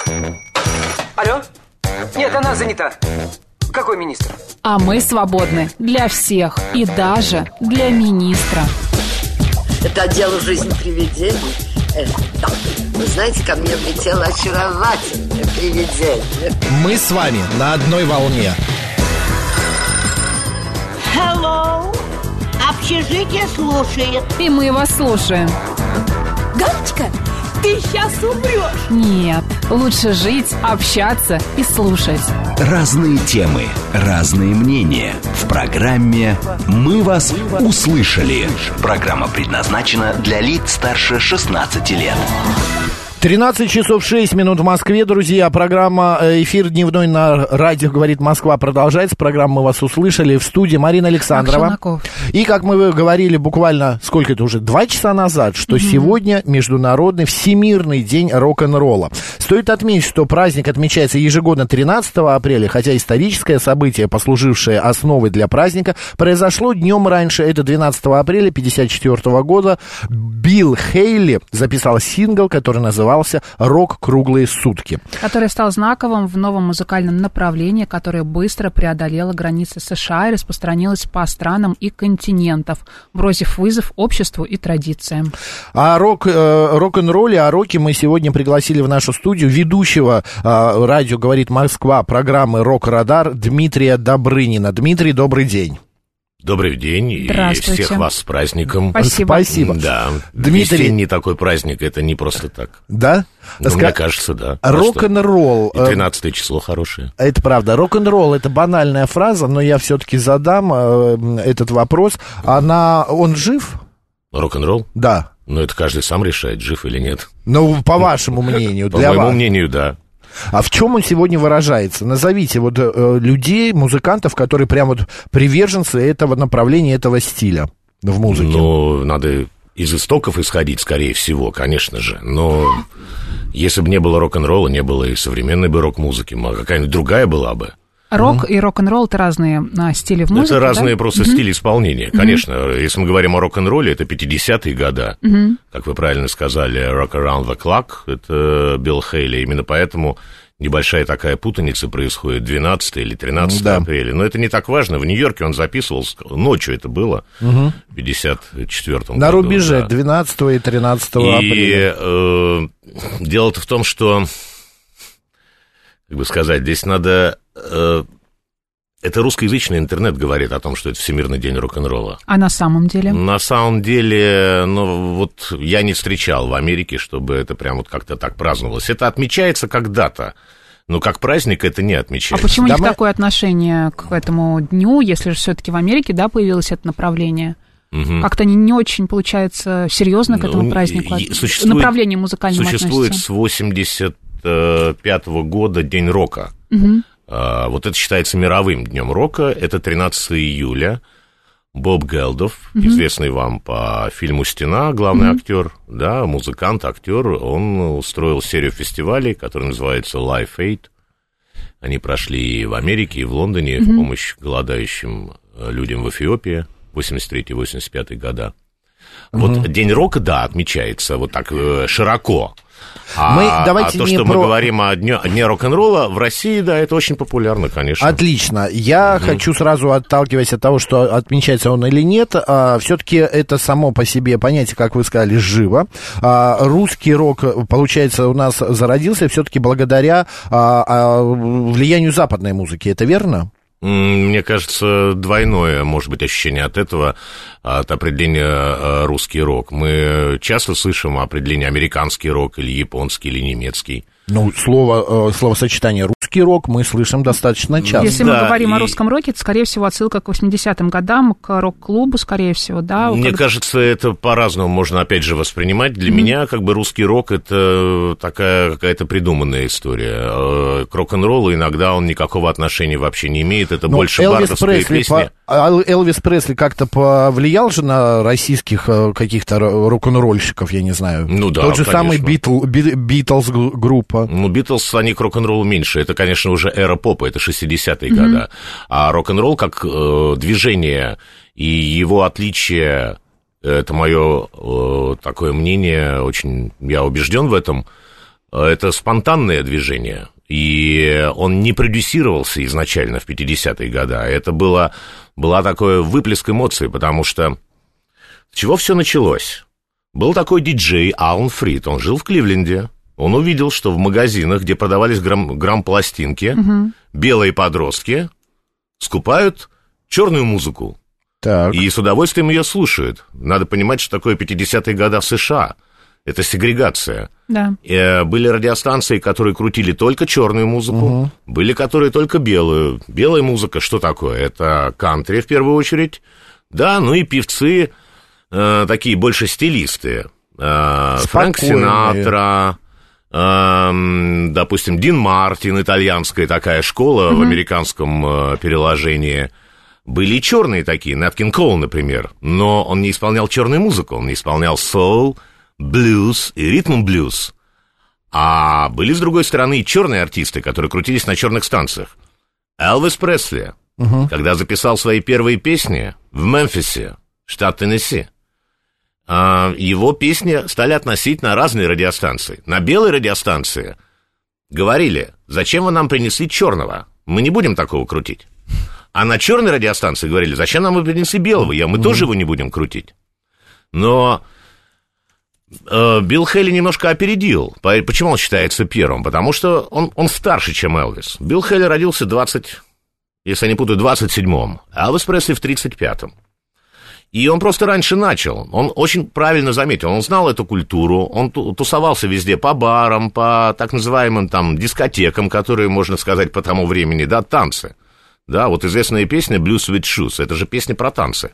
Алло? Нет, она занята. Какой министр? А мы свободны для всех и даже для министра. Это отдел «Жизнь привидений». Да. Вы знаете, ко мне влетело очаровательное привидение. Мы с вами на одной волне. Hello. Общежитие слушает. И мы вас слушаем. Галочка, ты сейчас умрешь. Нет, лучше жить, общаться и слушать. Разные темы, разные мнения. В программе «Мы вас услышали». Программа предназначена для лиц старше 16 лет. 13 часов 6 минут в Москве, друзья. Программа «Эфир дневной» на радио «Говорит Москва» продолжается. Программа «Мы вас услышали». В студии Марина Александрова. И, как мы говорили буквально, сколько это уже, 2 часа назад, что сегодня Международный Всемирный день рок-н-ролла. Стоит отметить, что праздник отмечается ежегодно 13 апреля, хотя историческое событие, послужившее основой для праздника, произошло днем раньше. Это 12 апреля 1954 года. Билл Хейли записал сингл, который назывался «Рок круглые сутки», который стал знаковым в новом музыкальном направлении, которое быстро преодолело границы США и распространилось по странам и континентов, бросив вызов обществу и традициям. О рок-н-ролле, о роке мы сегодня пригласили в нашу студию ведущего радио «Говорит Москва» программы «Рок-Радар» Дмитрия Добрынина. Дмитрий, добрый день. Добрый день и всех вас с праздником. Спасибо. Да, Дмитрий... весенний такой праздник, это не просто так. Да? Мне кажется, да. Рок-н-ролл. И 13 число хорошее. Это правда. Рок-н-ролл — это банальная фраза, но я все-таки задам этот вопрос. Он жив? Рок-н-ролл? Да. Ну, это каждый сам решает, жив или нет. Ну, по вашему мнению, для вас. По моему мнению, да. А в чем он сегодня выражается? Назовите вот людей, музыкантов, которые прям вот приверженцы этого направления, этого стиля в музыке. Ну, надо из истоков исходить, скорее всего, конечно же. Но если бы не было рок-н-ролла, не было и современной бы рок-музыки, а какая-нибудь другая была бы. Рок и рок-н-ролл — это разные стили в музыке, это разные, да? Просто стили исполнения, конечно. Если мы говорим о рок-н-ролле, это 50-е годы. Как вы правильно сказали, «Rock Around the Clock» — это Билл Хейли. Именно поэтому небольшая такая путаница происходит 12 или 13 апреля. Но это не так важно. В Нью-Йорке он записывал, ночью это было, в 54-м году. На рубеже 12 и 13 апреля. И дело-то в том, что, как бы сказать, здесь надо... Это русскоязычный интернет говорит о том, что это Всемирный день рок-н-ролла. А на самом деле? На самом деле, ну, вот я не встречал в Америке, чтобы это прям вот как-то так праздновалось. Это отмечается когда-то, но как праздник это не отмечается. А почему у них такое отношение к этому дню, если же все-таки в Америке, да, появилось это направление? Как-то они не очень, получается, серьезно к этому празднику, направлению музыкальному существует относятся? С 85-го года День рока. Вот это считается мировым днем рока. Это 13 июля. Боб Гелдов, известный вам по фильму «Стена», главный актер, да, музыкант, актер, он устроил серию фестивалей, которые называются Live Aid. Они прошли и в Америке, и в Лондоне в помощь голодающим людям в Эфиопии, 83-85 года. Вот День рока, да, отмечается вот так широко. А то, что мы говорим о дне рок-н-ролла, в России, да, это очень популярно, конечно. Отлично. Я хочу сразу, отталкиваясь от того, что отмечается он или нет, все-таки это само по себе понятие, как вы сказали, живо. Русский рок, получается, у нас зародился все-таки благодаря влиянию западной музыки. Это верно? Мне кажется, двойное, может быть, ощущение от этого, от определения русский рок. Мы часто слышим определение американский рок или японский, или немецкий. Ну, словосочетание «русский рок» мы слышим достаточно часто. Если мы говорим о русском роке, это, скорее всего, отсылка к 80-м годам, к рок-клубу, скорее всего, да? Мне кажется, это по-разному можно, опять же, воспринимать. Для меня, как бы, русский рок — это такая какая-то придуманная история. К рок-н-роллу иногда он никакого отношения вообще не имеет, это больше бардовская песня. Элвис Пресли как-то повлиял же на российских каких-то рок-н-ролльщиков, я не знаю. Ну да, тот же конечно. самый Битлз группа. Ну, Битлз, они к рок-н-роллу меньше. Это, конечно, уже эра попа, это 60-е годы. А рок-н-ролл как движение и его отличие, это мое такое мнение, очень, я убежден в этом, это спонтанное движение, и он не продюсировался изначально в 50-е годы. Это была такой выплеск эмоций, потому что с чего все началось? Был такой диджей Алан Фрид, он жил в Кливленде, он увидел, что в магазинах, где продавались грамм-пластинки, белые подростки скупают черную музыку. Так. И с удовольствием ее слушают. Надо понимать, что такое 50-е годы в США. Это сегрегация. Да. Были радиостанции, которые крутили только черную музыку, были, которые только белую. Белая музыка, что такое? Это кантри, в первую очередь. Да, ну и певцы, такие больше стилисты. Фрэнк Синатра, допустим, Дин Мартин, итальянская такая школа в американском переложении. Были и черные такие, Нэт Кинг Коул, например, но он не исполнял черную музыку, он исполнял соул, блюз и ритм-блюз. А были, с другой стороны, и черные артисты, которые крутились на черных станциях. Элвис Пресли, когда записал свои первые песни в Мемфисе, штат Теннесси, его песни стали относить на разные радиостанции. На белой радиостанции говорили: зачем вы нам принесли черного? Мы не будем такого крутить. А на черной радиостанции говорили: зачем нам вы принесли белого? Мы тоже его не будем крутить. Но Билл Хейли немножко опередил. Почему он считается первым? Потому что он старше, чем Элвис. Билл Хейли родился если я не путаю, 27-м. А Элвис Пресли в 35-м. И он просто раньше начал. Он очень правильно заметил. Он знал эту культуру. Он тусовался везде по барам, по так называемым там дискотекам, которые, можно сказать, по тому времени, да, танцы. Да, вот известная песня «Blues with Shoes». Это же песня про танцы.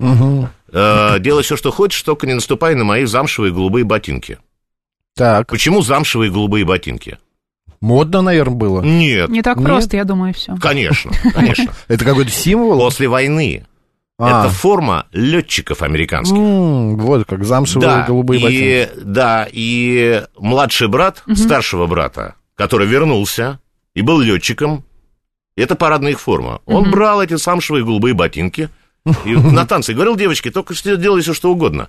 Делай все, что хочешь, только не наступай на мои замшевые голубые ботинки. Так. Почему замшевые голубые ботинки? Модно, наверное, было. Нет. Не так просто, я думаю, все. Конечно. Это какой-то символ? После войны. Это форма летчиков американских. Вот как замшевые голубые ботинки. Да, и младший брат старшего брата, который вернулся и был летчиком, это парадная их форма. Он брал эти замшевые голубые ботинки и на танцы говорил: девочки, только делайте все, что угодно.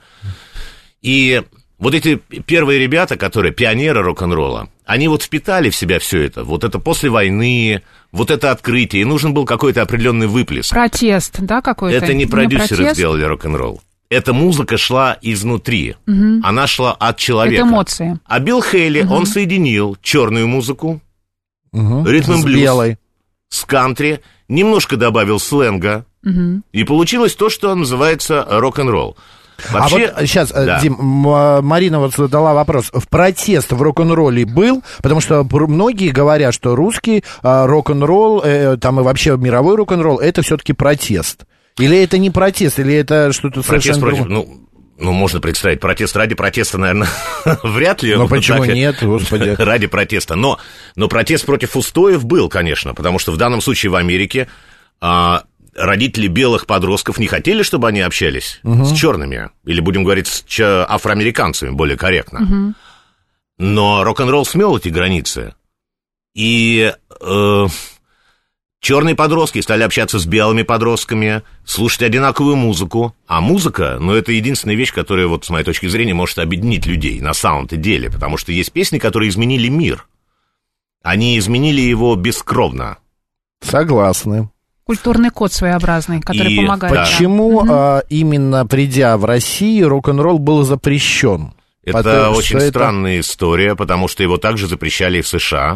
И вот эти первые ребята, которые пионеры рок-н-ролла, они вот впитали в себя все это. Вот это после войны, вот это открытие. И нужен был какой-то определенный выплеск. Протест, да, какой-то? Это не продюсеры сделали рок-н-ролл. Эта музыка шла изнутри. Она шла от человека. Это эмоции. А Билл Хейли, он соединил черную музыку, ритм-блюз с кантри, немножко добавил сленга, и получилось то, что называется рок-н-ролл. Вообще, а вот сейчас, да. Дим, Марина вот задала вопрос. В протест в рок-н-ролле был? Потому что многие говорят, что русский рок-н-ролл, там и вообще мировой рок-н-ролл, это все-таки протест. Или это не протест, или это что-то совершенно другое? Ну, можно представить, протест ради протеста, наверное, вряд ли. Ну, почему нет, господи? Ради протеста. Но протест против устоев был, конечно, потому что в данном случае в Америке родители белых подростков не хотели, чтобы они общались с черными, или, будем говорить, с афроамериканцами, более корректно. Но рок-н-ролл смел эти границы. И черные подростки стали общаться с белыми подростками, слушать одинаковую музыку. А музыка, это единственная вещь, которая, вот с моей точки зрения, может объединить людей на самом-то деле. Потому что есть песни, которые изменили мир. Они изменили его бескровно. Согласны. Культурный код своеобразный, который помогает. Почему именно придя в Россию, рок-н-ролл был запрещен? Это очень странная история, потому что его также запрещали в США.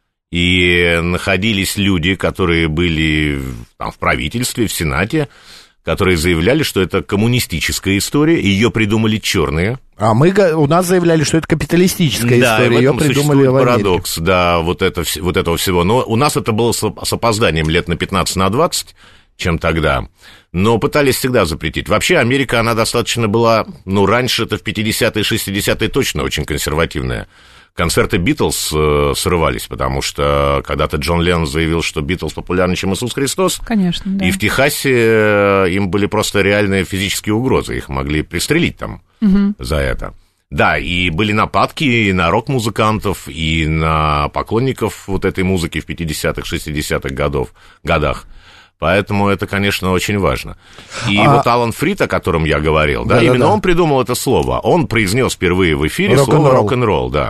И находились люди, которые были там в правительстве, в Сенате, которые заявляли, что это коммунистическая история, ее придумали черные. А у нас заявляли, что это капиталистическая история, ее придумали в Америке. Парадокс, да, вот этого всего. Но у нас это было с опозданием лет на 15-20, чем тогда. Но пытались всегда запретить. Вообще Америка, она достаточно была, раньше это в 50-е, 60-е точно очень консервативная. Концерты Битлз срывались, потому что когда-то Джон Леннон заявил, что Битлз популярнее, чем Иисус Христос. Конечно, да. И в Техасе им были просто реальные физические угрозы. Их могли пристрелить там за это. Да, и были нападки и на рок-музыкантов, и на поклонников вот этой музыки в 50-х, 60-х годах. Поэтому это, конечно, очень важно. И вот Алан Фрид, о котором я говорил, именно он придумал это слово. Он произнес впервые в эфире слово рок-н-ролл, да.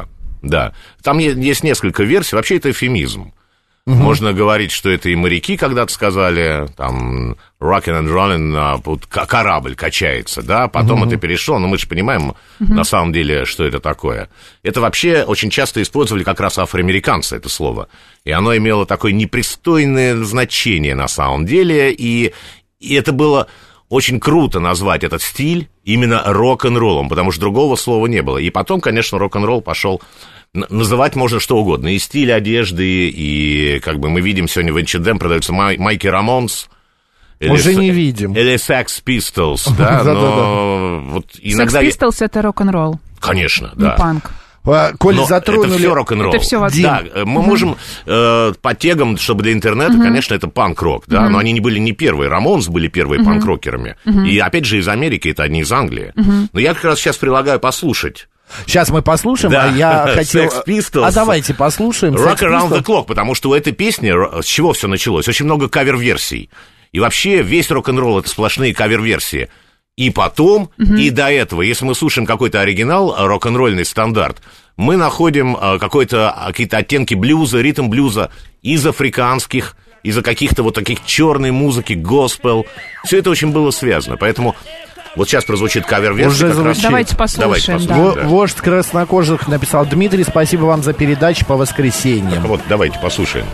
Да. Там есть несколько версий. Вообще это эвфемизм. Можно говорить, что это и моряки когда-то сказали, там, rockin' and rollin', вот корабль качается, да, потом это перешло, но мы же понимаем, на самом деле, что это такое. Это вообще очень часто использовали как раз афроамериканцы, это слово, и оно имело такое непристойное значение на самом деле, и это было очень круто назвать этот стиль именно рок-н-роллом, потому что другого слова не было. И потом, конечно, рок-н-ролл пошел... Называть можно что угодно, и стиль одежды, и, как бы, мы видим сегодня в H&M продаются майки Рамонс. Уже не видим. Или Sex Pistols, да, но вот иногда... Sex Pistols — это рок-н-ролл. Конечно, да. Не панк. Коль затронули... Это все рок-н-ролл. Это все да, мы можем по тегам, чтобы для интернета, конечно, это панк-рок, да, но они были не первые. Рамонс были первые панк-рокерами. И, опять же, из Америки, это одни из Англии. Но я как раз сейчас предлагаю послушать. Сейчас мы послушаем, да. Я хотел... Sex Pistols. А давайте послушаем. Rock Around the Clock, потому что у этой песни, с чего все началось? Очень много кавер-версий. И вообще весь рок-н-ролл — это сплошные кавер-версии. И потом, и до этого, если мы слушаем какой-то оригинал, рок-н-ролльный стандарт, мы находим какие-то оттенки блюза, ритм-блюза из африканских, из-за каких-то вот таких черной музыки, госпел. Все это очень было связано, поэтому... Вот сейчас прозвучит кавер-версия. Давайте послушаем. Да. Вождь краснокожих написал: Дмитрий, спасибо вам за передачи по воскресеньям. Вот, давайте послушаем.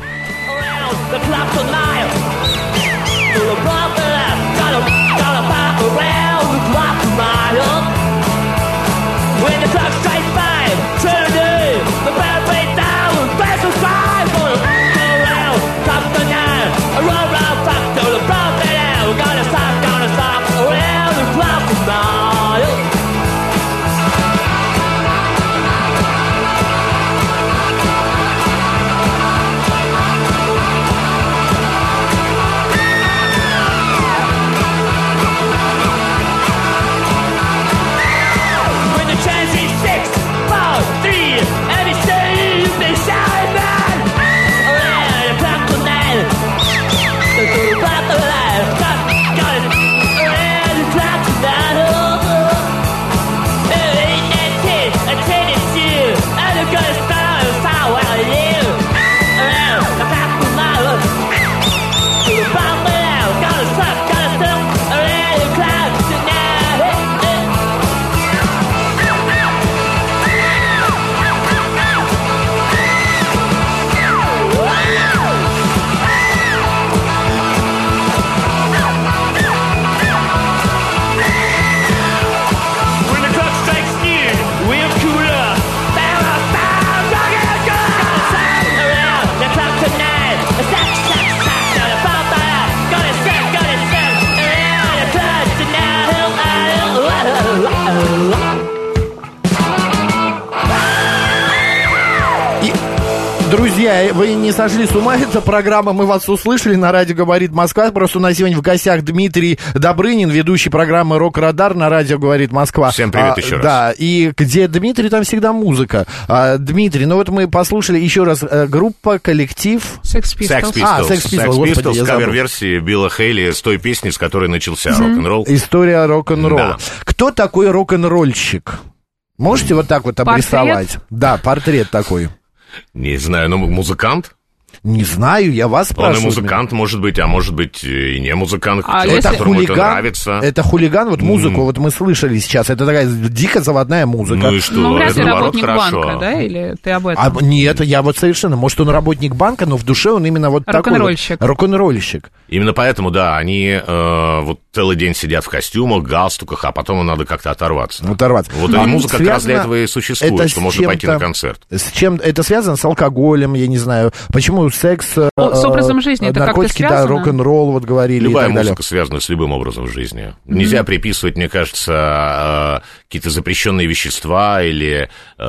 Друзья, вы не сошли с ума, это программа «Мы вас услышали» на радио «Говорит Москва». Просто у нас сегодня в гостях Дмитрий Добрынин, ведущий программы «Рок-Радар» на радио «Говорит Москва». Всем привет еще раз. Да, и где Дмитрий, там всегда музыка. Дмитрий, ну вот мы послушали еще раз группа, коллектив... Sex Pistols. Sex Pistols, кавер-версии Билла Хейли с той песни, с которой начался рок-н-ролл. История рок-н-ролла. Да. Кто такой рок-н-ролльщик? Можете вот так вот обрисовать? Да, портрет такой. Не знаю, но музыкант? Не знаю, я вас спрашиваю. Он и музыкант, может быть, а может быть и не музыкант. Это хулиган, это нравится. Это хулиган, вот музыку вот мы слышали сейчас, это такая дико заводная музыка. Ну и что, ну, вряд ли это работник хорошо. банка, да, или ты об этом? Нет, я вот совершенно, может, он работник банка, но в душе он именно вот рок-н-ролльщик. Такой вот, рок-н-ролльщик. Именно поэтому, да, они вот целый день сидят в костюмах, галстуках, а потом им надо как-то оторваться. Вот и музыка как раз для этого и существует, что можно пойти на концерт. С чем это связано? С алкоголем, я не знаю. Почему секс... с образом жизни это наркотики, как-то связано? Да, рок-н-ролл, вот говорили. Любая и так музыка далее. связана с любым образом жизни. Нельзя приписывать, мне кажется, какие-то запрещенные вещества или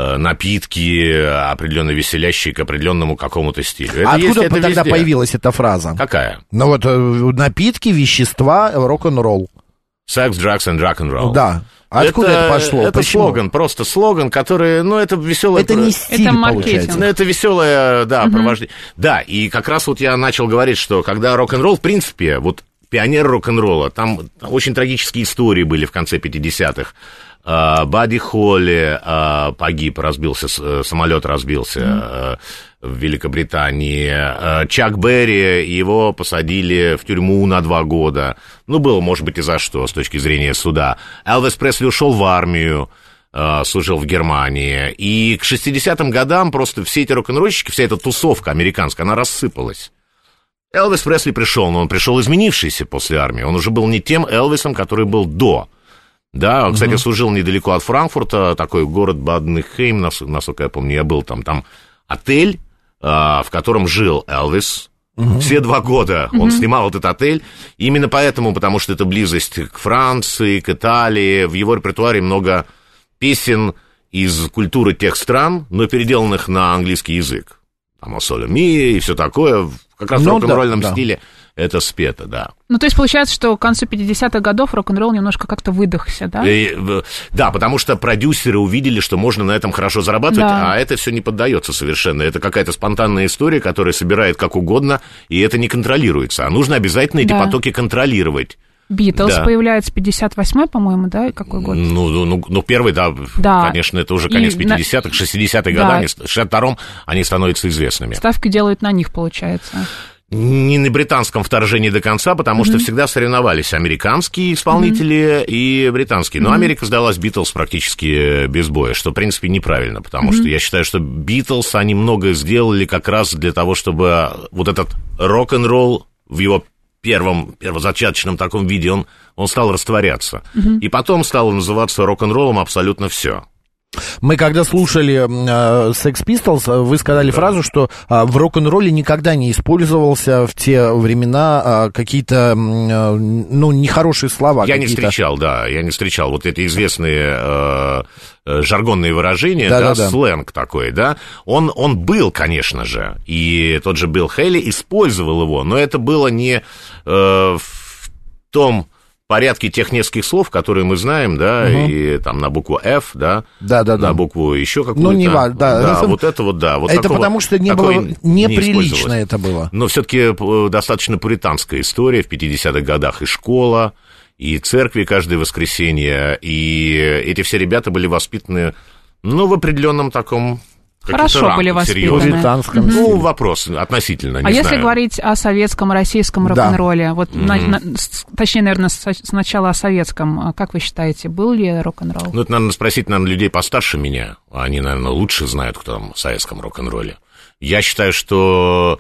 напитки, определенно веселящие к определенному какому-то стилю. Это откуда есть, тогда везде. появилась эта фраза? Какая? Ну вот напитки, вещества, рок-н-ролл. Sex, drugs and rock-and-roll. Да. Откуда это пошло? Это Почему? слоган, просто слоган, который, ну, это веселое... Это не стиль, это получается. Ну, это веселое, да, провождение. Да, и как раз вот я начал говорить, что когда рок-н-ролл, в принципе, вот пионер рок-н-ролла, там очень трагические истории были в конце 50-х. Бадди Холли погиб, самолет разбился в Великобритании. Чак Берри, его посадили в тюрьму на 2 года. Ну, было, может быть, и за что, с точки зрения суда. Элвис Пресли ушел в армию, служил в Германии. И к 60-м годам просто все эти рок-н-ролльщики, вся эта тусовка американская, она рассыпалась. Элвис Пресли пришел, но он пришел изменившийся после армии. Он уже был не тем Элвисом, который был до. Да, он, кстати, служил недалеко от Франкфурта, такой город Баденхейм, насколько я помню, я был там. Там отель, в котором жил Элвис. Все 2 года он снимал этот отель. Именно поэтому, потому что это близость к Франции, к Италии. В его репертуаре много песен из культуры тех стран, но переделанных на английский язык. Там «Соле Ми» и все такое, как раз в рок-н-ролльном стиле. Это спето, да. Ну, то есть, получается, что к концу 50-х годов рок-н-ролл немножко как-то выдохся, да? Да, потому что продюсеры увидели, что можно на этом хорошо зарабатывать, а это все не поддается совершенно. Это какая-то спонтанная история, которая собирает как угодно, и это не контролируется. А нужно обязательно эти потоки контролировать. Битлз появляется 58-й, по-моему, да? Какой год? Ну, первый, да, конечно, это уже конец 50-х, 60-х годов. В 62-м они становятся известными. Ставки делают на них, получается. Не на британском вторжении до конца, потому что всегда соревновались американские исполнители и британские. Но Америка сдалась Битлз практически без боя, что, в принципе, неправильно, потому что я считаю, что Битлз, они многое сделали как раз для того, чтобы вот этот рок-н-ролл в его первозачаточном таком виде, он стал растворяться. И потом стало называться рок-н-роллом абсолютно все. Мы когда слушали Sex Pistols, вы сказали фразу, что в рок-н-ролле никогда не использовался в те времена какие-то, нехорошие слова. Я не встречал вот эти известные жаргонные выражения, сленг такой, да. Он был, конечно же, и тот же Билл Хейли использовал его, но это было не в том порядке тех нескольких слов, которые мы знаем, да, и там на букву F, да, на букву еще какую-то. Ну, не важно, да. Вот это вот, да. Вот это такого, потому что не было неприлично это было. Но все-таки достаточно пуританская история в 50-х годах, и школа, и церкви каждое воскресенье, и эти все ребята были воспитаны, в определенном таком... Хорошо были воспитаны. Ну, вопрос относительно, не знаю. Если говорить о советском, российском рок-н-ролле, точнее, наверное, сначала о советском, как вы считаете, был ли рок-н-ролл? Ну, это надо спросить, людей постарше меня, они, наверное, лучше знают, кто там в советском рок-н-ролле. Я считаю, что...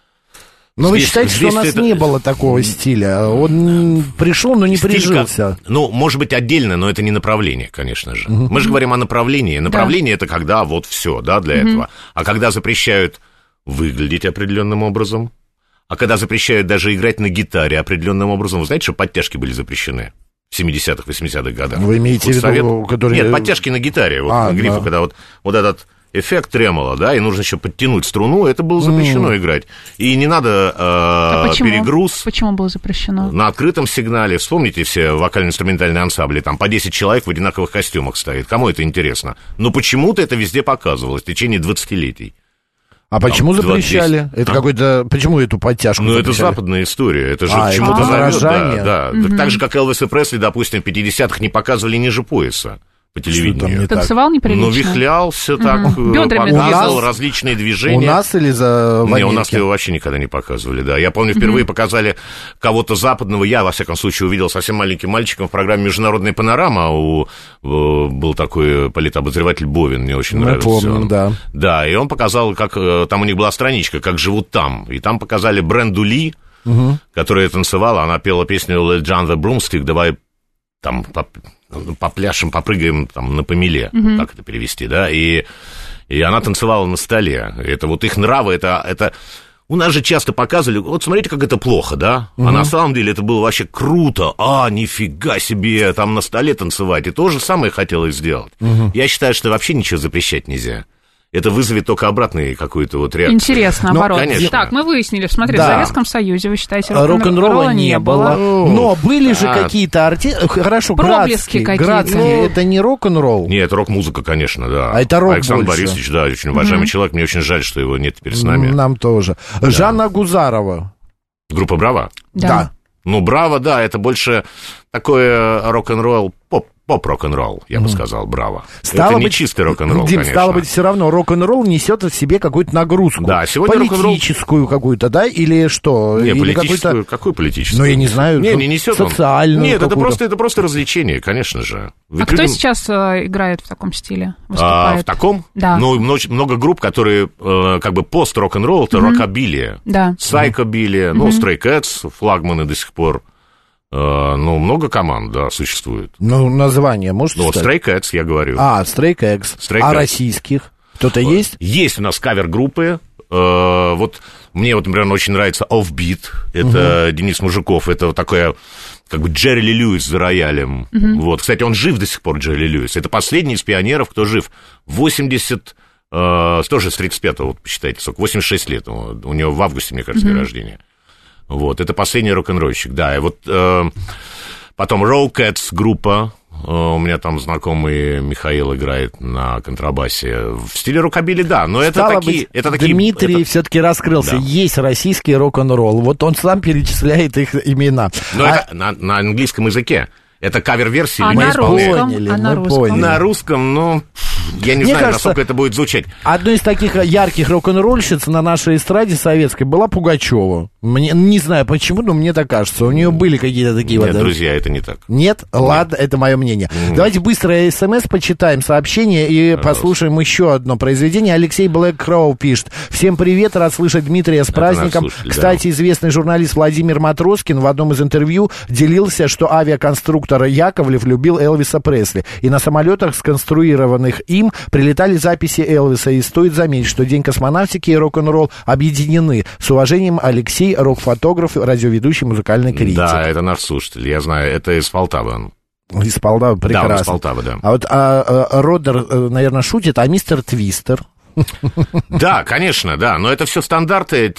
Но вы считаете, что у нас не было такого стиля? Он пришел, но не прижился. Может быть, отдельно, но это не направление, конечно же. Мы же говорим о направлении. Направление это когда вот все, да, для этого. А когда запрещают выглядеть определенным образом, а когда запрещают даже играть на гитаре определенным образом, вы знаете, что подтяжки были запрещены в 70-х, 80-х годах? Вы имеете в виду, которые... Нет, подтяжки на гитаре, грифы, когда вот этот... эффект тремоло, да, и нужно еще подтянуть струну, это было запрещено играть. И не надо перегруз. Почему было запрещено? На открытом сигнале, вспомните все вокально-инструментальные ансамбли, там по 10 человек в одинаковых костюмах стоит. Кому это интересно? Но почему-то это везде показывалось в течение 20-летий. А почему запрещали? Это какой-то... Почему эту подтяжку запрещали? Это западная история. Это же к чему-то зовет. Да. Так же, как Элвис и Пресли, допустим, в 50-х не показывали ниже пояса по телевидению. Танцевал неприлично? Вихлялся так, показывал различные движения. У нас или в Америке? У нас его вообще никогда не показывали, да. Я помню, впервые показали кого-то западного, я, во всяком случае, увидел совсем маленьким мальчиком в программе «Международная панорама». Был такой политобозреватель Бовин, мне очень нравился. Мы помним, да. Да, и он показал, как там у них была страничка, как живут там. И там показали Бренду Ли, которая танцевала, она пела песню «Let John the Broomstick», давай там попляшем, попрыгаем там на помеле, как это перевести, да, и она танцевала на столе. Это вот их нравы, это... У нас же часто показывали, вот смотрите, как это плохо, да, а на самом деле это было вообще круто, нифига себе, там на столе танцевать, и то же самое хотелось сделать. Я считаю, что вообще ничего запрещать нельзя. Это вызовет только обратную какую-то вот реакцию. Интересно, наоборот. Конечно. Так, мы выяснили, смотри, в Советском Союзе, вы считаете, рок-н-ролла не было. Но были же какие-то артисты, хорошо, проблески градские, это не рок-н-ролл? Нет, это рок-музыка, конечно, да. А это рок Александр больше. Борисович, да, очень уважаемый человек, мне очень жаль, что его нет теперь с нами. Нам тоже. Да. Жанна Гузарова. Группа «Браво»? Да. «Браво», да, это больше такой рок-н-ролл, поп-рок-н-ролл, я бы сказал, браво. Это не чистый рок-н-ролл, Дим, конечно. стало быть, все равно рок-н-ролл несет в себе какую-то нагрузку. Да, сегодня политическую какую-то, да, или что? Не, или политическую, какую политическую? Ну, я не знаю. Не несет социальную. Нет, это просто развлечение, конечно же. Ведь кто сейчас играет в таком стиле? Выступает? В таком? Да. Ну, много групп, которые как бы пост-рок-н-ролл, это рокобилия. Да. Сайкобилия, Stray Cats, флагманы до сих пор. Ну, много команд, да, существует. Ну, название можете сказать? Stray Cats, я говорю. Stray Cats. А российских? Кто-то есть? Есть у нас кавер-группы. Вот мне, например, очень нравится Offbeat. Это Денис Мужиков. Это вот такое, как бы Джерри Ли Льюис за роялем. Вот. Кстати, он жив до сих пор, Джерри Ли Льюис. Это последний из пионеров, кто жив. тоже с 35-го, вот посчитайте, 86 лет. У него в августе, мне кажется, день рождения. Вот, это последний рок-н-ролльщик, да. И вот потом Row Cats группа, у меня там знакомый Михаил играет на контрабасе. В стиле рокобили, да, но это такие... Дмитрий все-таки раскрылся. Да. Есть российский рок-н-ролл, вот он сам перечисляет их имена. Но это на английском языке. Это кавер-версии. Мы поняли. На русском, ну, я не знаю, насколько это будет звучать. Одной из таких ярких рок-н-ролльщиц на нашей эстраде советской была Пугачева. Мне, не знаю почему, но мне так кажется. У нее были какие-то такие... Нет, друзья, это не так. Нет? Ладно, это мое мнение. Давайте быстро СМС почитаем, сообщение и послушаем еще одно произведение. Алексей Блэккроу пишет. Всем привет, рад слышать Дмитрия с праздником. Кстати, известный журналист Владимир Матроскин в одном из интервью делился, что авиаконструктор Яковлев любил Элвиса Пресли. И на самолетах, сконструированных им, прилетали записи Элвиса. И стоит заметить, что День космонавтики и рок-н-ролл объединены. С уважением, Алексей, рок-фотограф, радиоведущий, музыкальный критик. Да, это наш слушатель, я знаю, это из Полтавы. Из Полтавы, прекрасно. Да, из Полтавы, да. А вот Родер, наверное, шутит, а мистер Твистер... Да, конечно, да, но это все стандарты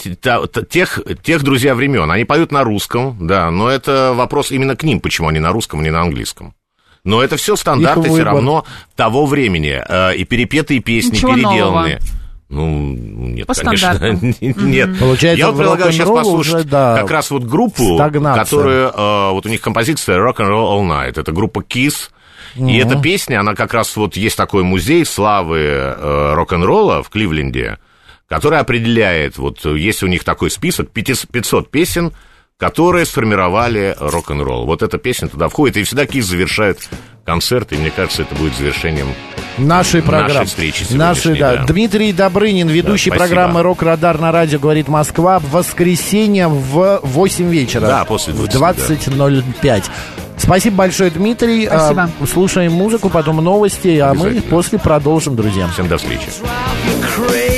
тех друзья времен. Они поют на русском, да, но это вопрос именно к ним, почему они на русском, а не на английском. Но это все стандарты все равно того времени, и перепетые песни, ничего переделанные. Нового. Ну, нет, по конечно. Нет. Получается, я вот предлагаю сейчас послушать уже, да, как раз вот группу, которая, вот у них композиция Rock'n'Roll All Night. Это группа Kiss. И эта песня, она как раз вот есть такой музей славы рок-н-ролла в Кливленде, который определяет, вот есть у них такой список 500 песен, которые сформировали рок-н-ролл. Вот эта песня туда входит, и всегда Kiss завершают концерт, и мне кажется, это будет завершением нашей программы. Встречи сегодняшней. Да. Дмитрий Добрынин, ведущий программы «Рок-Радар» на радио «Говорит Москва», в воскресенье в 8 вечера. Да, после 20. В 20:05. Спасибо большое, Дмитрий. Спасибо. Слушаем музыку, потом новости, а мы после продолжим, друзья. Всем до встречи.